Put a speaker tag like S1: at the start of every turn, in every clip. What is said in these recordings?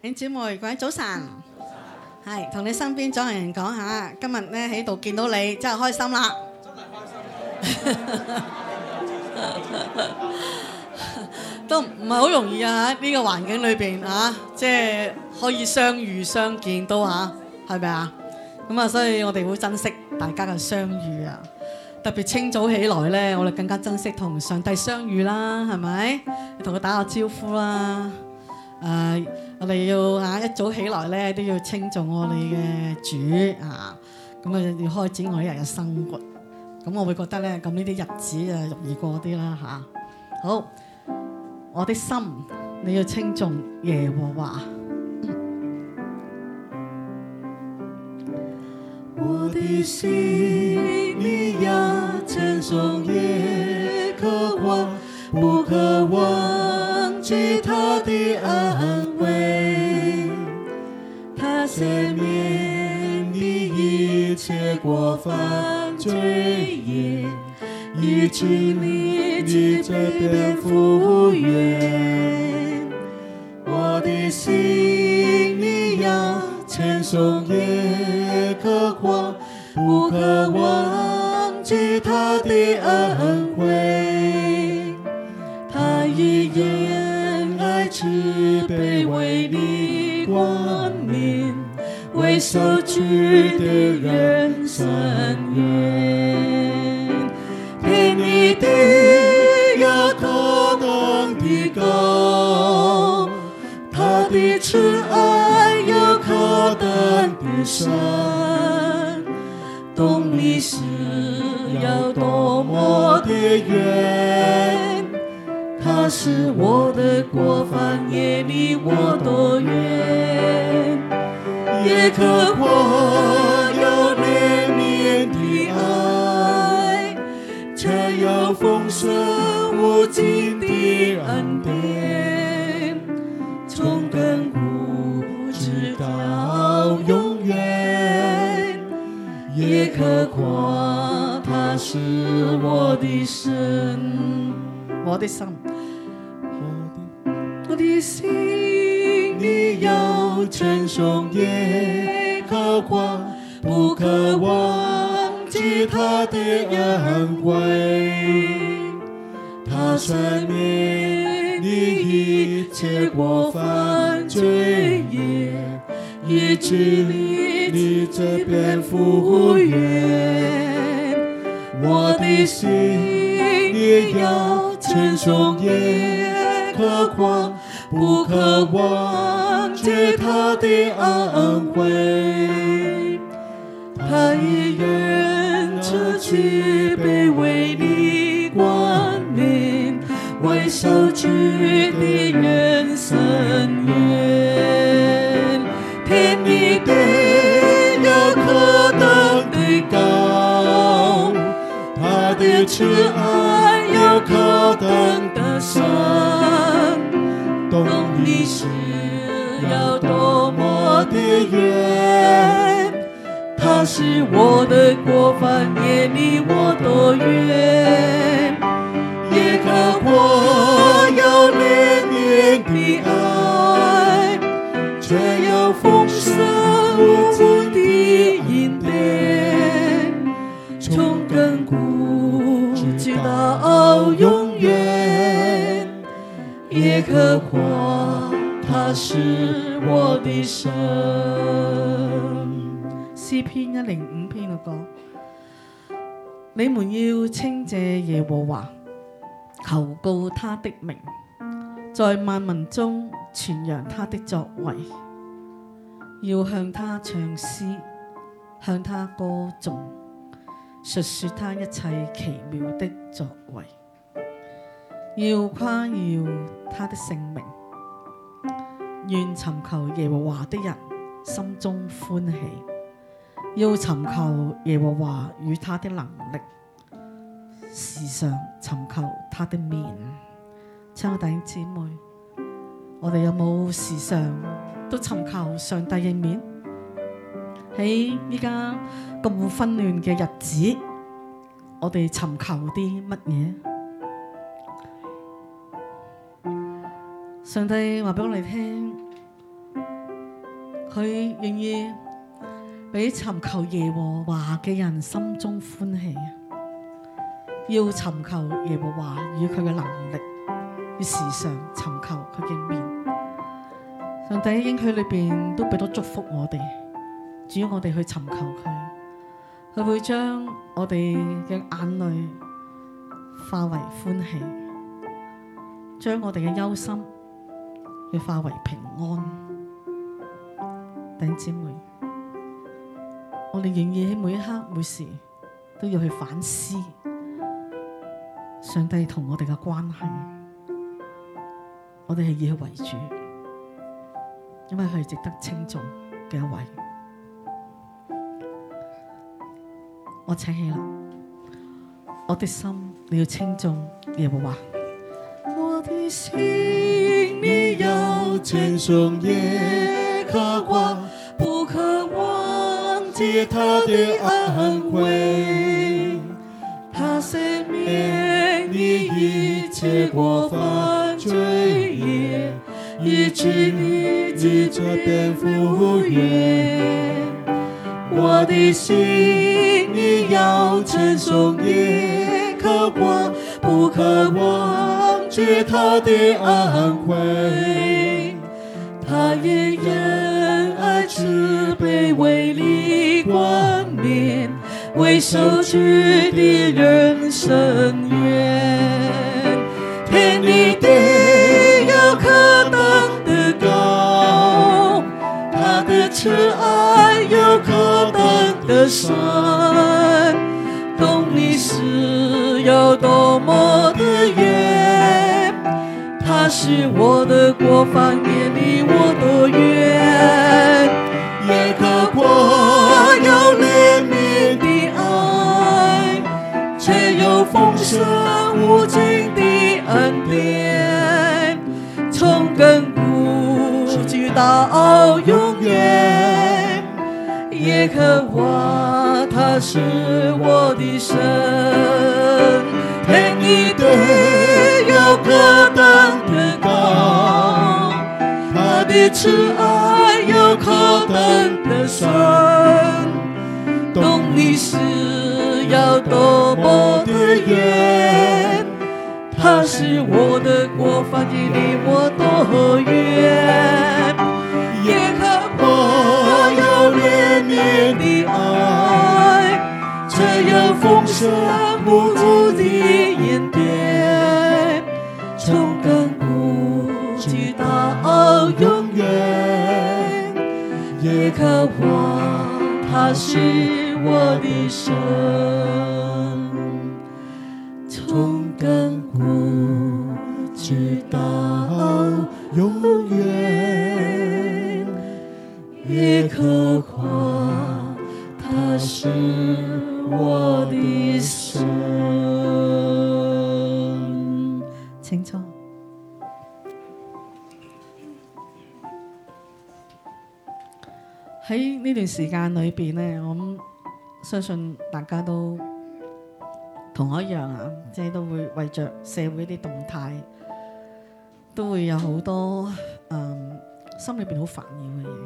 S1: 弟兄姊妹，各位早晨，係同你身邊左右人講下，今日咧喺度見到你真係開心啦，真係開心，都唔係好容易啊！喺呢個環境裏邊啊，即係可以相遇相見都嚇，係咪啊？咁啊，所以我哋會珍惜大家嘅相遇啊！特別清早起來咧，我哋更加珍惜同上帝相遇啦，係咪？同佢打個招呼啦。我哋要一早起來咧，都要稱頌我哋嘅主啊！咁啊，要開展我一日嘅生活。咁我會覺得咧，咁呢啲日子啊，容易過啲啦嚇。好，我的心你要稱頌耶和華。
S2: 我的心你要稱頌耶和華，不可忘記他的恩惠，他赦免你一切過犯罪孽，以致你這邊復原。我的心你要稱頌耶和華，不可忘記他的恩惠，他以仁愛慈悲為你冠冕，為受屈的人伸冤。天與地要何等的高，他的慈愛有何等的深，懂你是要多麼的遠，他使我的過犯也離我多遠，耶和華有憐憫的愛，卻有豐盛無盡的恩典，從亙古直到永遠。耶和華他是我的神，
S1: 我的心，
S2: 我的心你要稱頌耶和華，不可忘記他的恩惠，他赦免你一切過犯罪孽，以致你這邊復原。我的心也要稱頌耶和華，不可忘記他的恩惠，他以仁慈慈悲為你冠冕，為受屈的人伸冤。天與地有何等的高，他的慈愛有何等的深，懂你是要多麼的遠，他使我的過犯也離我多遠。耶和華有憐憫的愛，卻有豐盛無盡的恩典，從亙古直到永遠。耶和華他是我的神。
S1: 詩篇105篇嘅歌，你們要稱謝耶和華，求告他的名，在萬民中傳揚他的作為，要向他唱詩，向他歌頌，述說他一切奇妙的作為，要誇耀他的聖名。願尋求耶和華的人心中歡喜，要尋求耶和華與他的能力，時常尋求他的面。親愛弟兄姊妹，我哋有冇時常都尋求上帝嘅面？喺依家咁紛亂嘅日子，我哋尋求啲乜嘢？上帝話俾我哋聽， 佢願意俾尋求耶和華嘅人心中歡喜，要尋求耶和華與佢嘅能力，要時常尋求佢嘅面。上帝喺應許裏邊都俾咗祝福我哋，只要我哋去尋求佢，佢會將我哋嘅眼淚化為歡喜，將我哋嘅憂心去化為平安。弟兄姊妹，我哋願意喺每一刻每時都要去反思上帝同我哋嘅關係，我哋係以佢為主，因為佢係值得稱頌嘅一位。我請起啦，我的心你要稱頌耶和華，我的心你要稱頌耶和華，不可忘記他的恩惠，他赦免你一切過犯罪孽，以致你藉着蝙蝠遠。我的心你要稱頌耶和華，不可忘記他的恩惠，他以仁愛慈悲為你冠冕，為受屈的人伸冤。天與地要何等的高，他的慈愛有何等的深，懂你是有多麼的遠，他使我的過犯也離我多遠。耶和華有憐憫的愛，卻有豐盛無盡的恩典，從亙古直到永遠。耶和華他是我的神，天與地有何等的高，他的慈愛有何等的深，懂你是要多麼的遠，他使我的過犯也離我多遠。耶和華有憐憫的愛，卻有豐盛無盡的恩典，從亙古直到永遠。耶和華他是我的神，從亙古直到永遠。耶和華他是我的神。請坐。喺呢段時間裏邊呢，我相信大家都同我一樣啊，即係都會為着社會啲動態，都會有好多心裏邊好煩擾嘅嘢。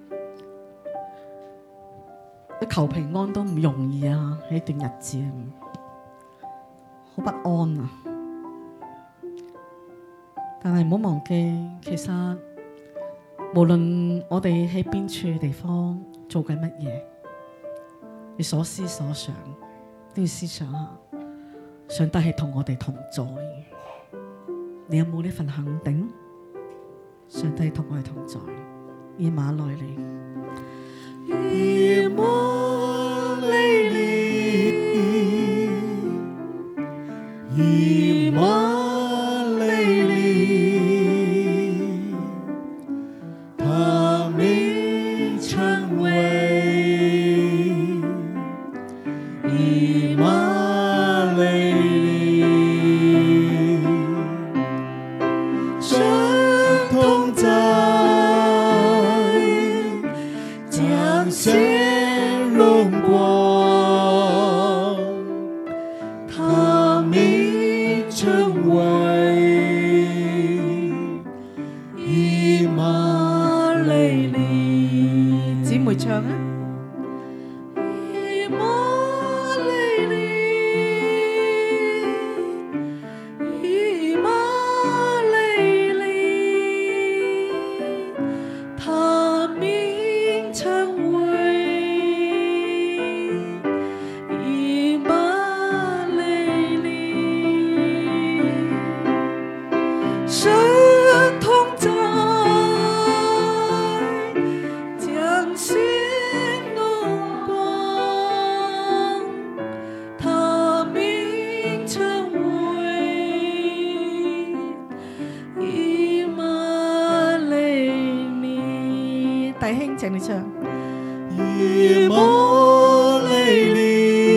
S1: 求平安都唔容易啊！喺一段日子，好不安啊！但係唔好忘記，其實無論我哋喺邊處地方做緊乜嘢，你所思所想都要思想下，上帝係同我哋同在。你有冇呢份肯定？上帝同我哋同在，以馬內利。以馬內利，以馬內利，他名稱為以馬內利，神同在。顯榮光，他名稱為以馬內利。 姊妹唱啊！以马内利，以马内利，他名称为以马内利，神同在，将心荣光，他名称为以马内利。弟兄，請你唱。
S2: 以马内利，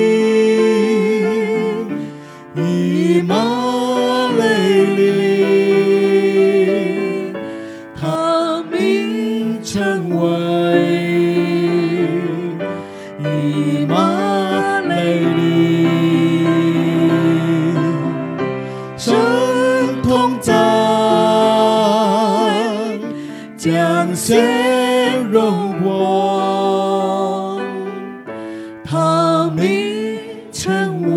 S2: 以马内利，他名称为以马内利，神同在，将显荣光，他名称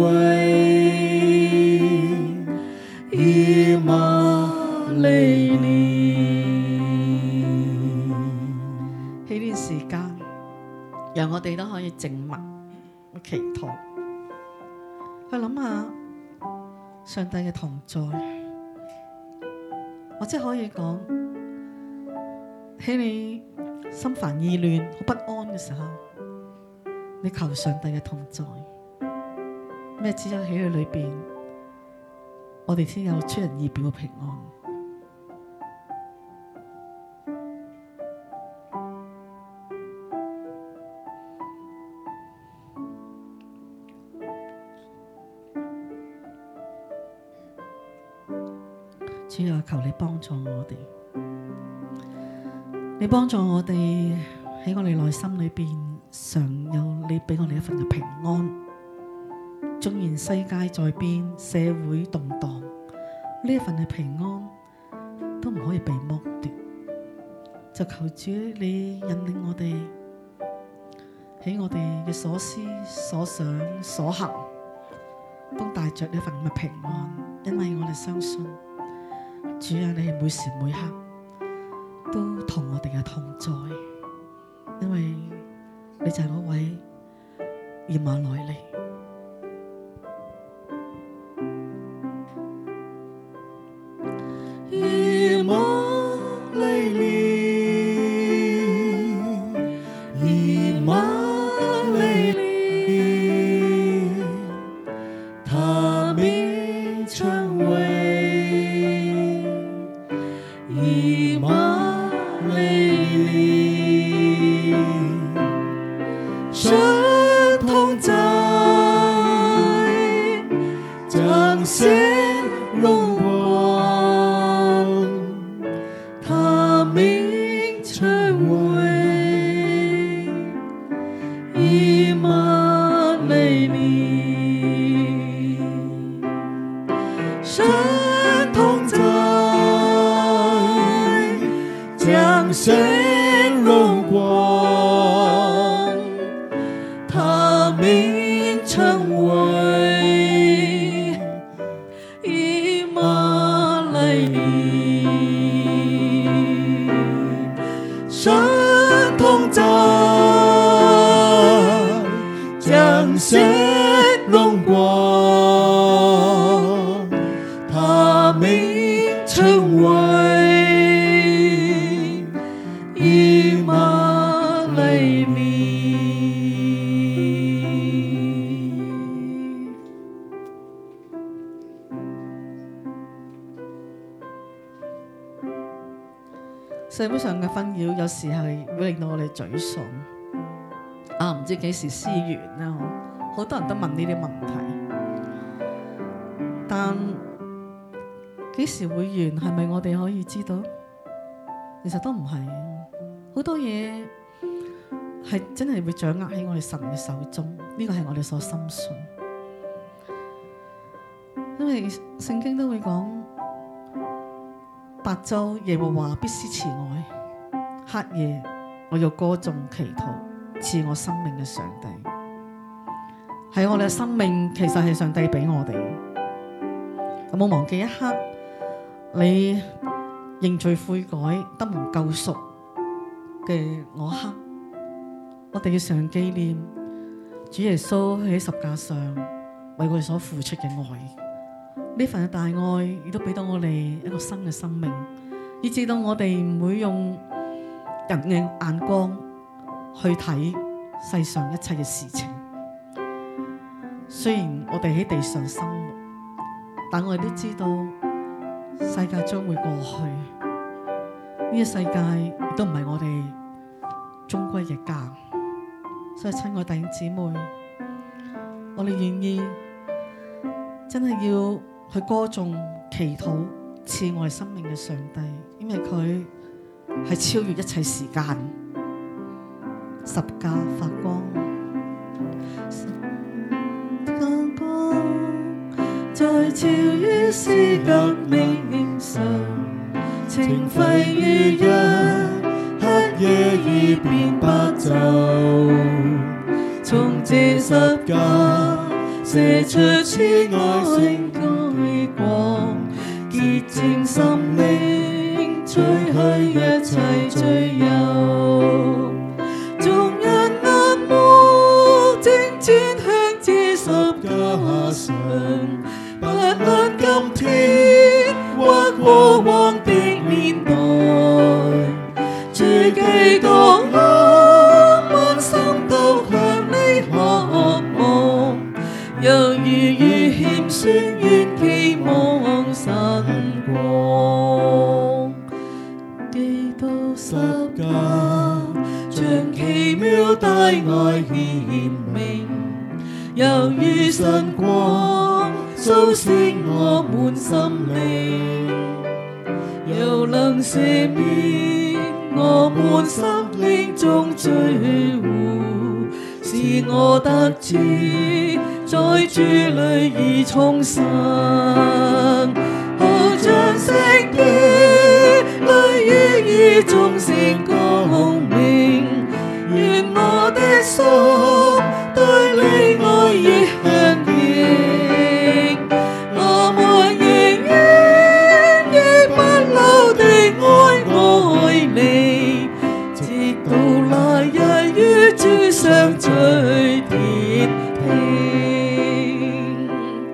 S2: 为以马内利。
S1: 喺呢段時間，讓我哋都可以靜默祈禱，去諗下上帝嘅同在，或者可以講喺你心煩意亂、好不安嘅時候，你求上帝嘅同在。咩只有喺佢裏邊，我哋先有出人意表嘅平安。主啊，求你幫助我哋，你幫助我哋喺我哋內心裏邊常有你俾我哋一份嘅平安。縱然世界在變，社會動盪，呢一份嘅平安都唔可以被剝奪。就求主你引領我哋喺我哋嘅所思所想所行，都帶着呢份嘅平安，因為我哋相信主啊，你係每時每刻都同我哋嘅同在，因為你就係嗰位以馬內利。
S2: 以马内利，以马内利，他名称为以马内利，神同在，彰显荣光，他名称为以马内利，神同在，彰显荣光，他名称为以马内利，神同在，彰显荣光，他名称为以马内利。
S1: 社會上嘅紛擾有時係會令到我哋沮喪，唔知幾時思完啦，好多人都問呢啲問題，但幾時會完係咪我哋可以知道？其實都唔係，好多嘢係真係會掌握喺我哋神嘅手中，呢個係我哋所深信。因為聖經都會講，白晝耶和華必施慈愛，黑夜我要歌頌祈禱賜我生命嘅上帝。係我哋嘅生命其實係上帝俾我哋。有冇忘記一刻你認罪悔改得蒙救贖嘅嗰刻，我哋要常紀念主耶穌喺十架上為我哋所付出嘅愛。呢份嘅大愛亦都俾到我哋一個新嘅生命，以至到我哋唔會用人嘅眼光去睇世上一切嘅事情。雖然我哋喺地上生活，但我哋都知道世界將會過去，呢個世界亦都唔係我哋終歸嘅家。所以親愛弟兄姊妹，我哋願意真係要去歌頌祈禱賜愛生命嘅上帝，因為佢係超越一切時間，十架發光，十架光在超越時革命上，情輝如日，黑夜已變白晝，從這十架射出慈愛聖光，潔淨心靈，除去一切罪疚。眾人眼目正轉向這十架上，不論今天或過往的年代，主基督我滿心都向你渴望，猶如謙宣願期望神光。基督十架像奇妙大愛顯明，猶如晨光蘇醒我滿心靈，又能赦免我滿心靈中罪污，使我得知在主裏已重生，好像聖殿裏予以眾星光明。願我的心對你愛意響應，我們仍願意不朽地愛你，直到那日與主相聚天庭。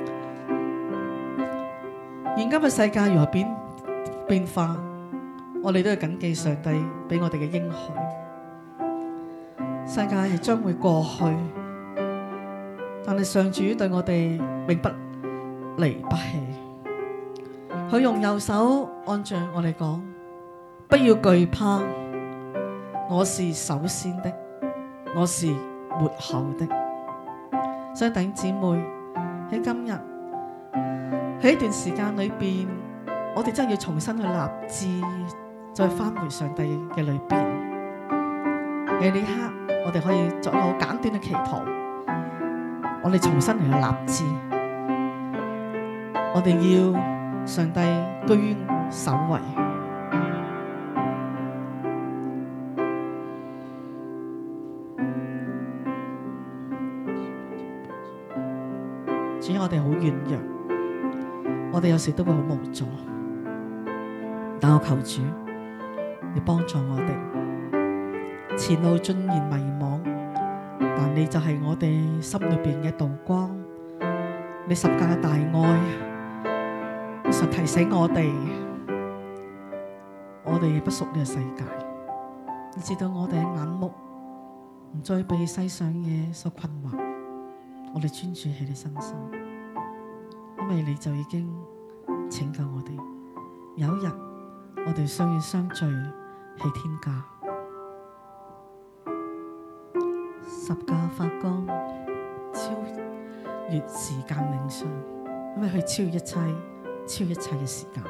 S1: 現今嘅世界如何變化，我哋都要謹記上帝俾我哋嘅應許。世界亦將會過去，但係上主對我哋永不離不棄。佢用右手按着我哋講：不要懼怕，我是首先的，我是末後的。所以弟兄姊妹喺今日喺一段時間裏邊，我哋真係要重新去立志，再返回上帝嘅裏邊。喺呢刻，我哋可以作一個好簡短嘅祈禱，我哋重新嚟去立志，我哋要上帝居於首位。主，我哋好軟弱，我哋有時都會好無助，但我求主，你幫助我哋。前路縱然迷茫，但你就係我哋心裏邊嘅一道光。你十架嘅大愛，實提醒我哋不屬呢個世界，以至到我哋嘅眼目唔再被世上嘢所困惑。我哋專注喺你身上，因為你就已經拯救我哋。有一日，我哋相遇相聚喺天家。十架發光，超越時間領上，因為佢超越一切，超越一切嘅時間。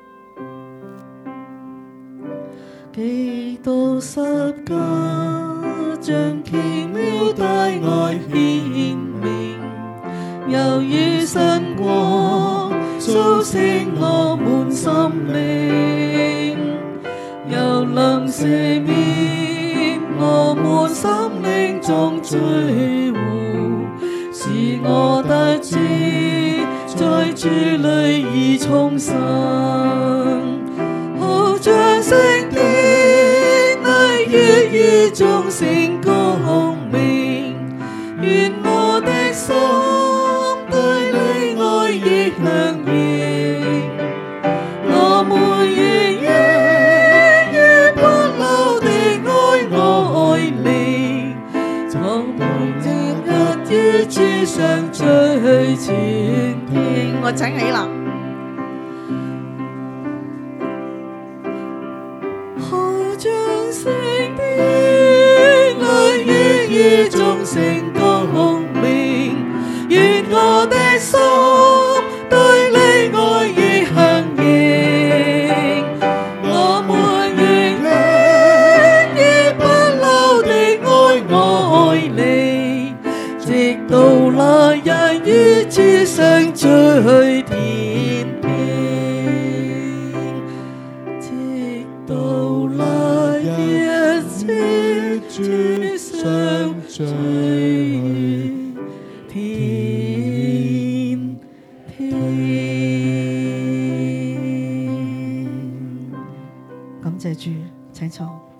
S1: 基督十架像奇妙大愛顯明，猶如晨光蘇醒我滿心靈，又能赦免
S2: 我們心靈中最活，使我得知在主裏已重生，好像聖殿裏月與眾星共鳴，願我的心對你愛意響應，我們願意於不朽的愛你，從每日於主上最前聽。
S1: 我請起啦。
S2: 好像聖殿裏月與眾星共鳴，願我的心對你愛意響應，我們願意不朽的愛你，直到那日與主相最天邊，直到那日與主相最天邊。
S1: 感謝主，請坐。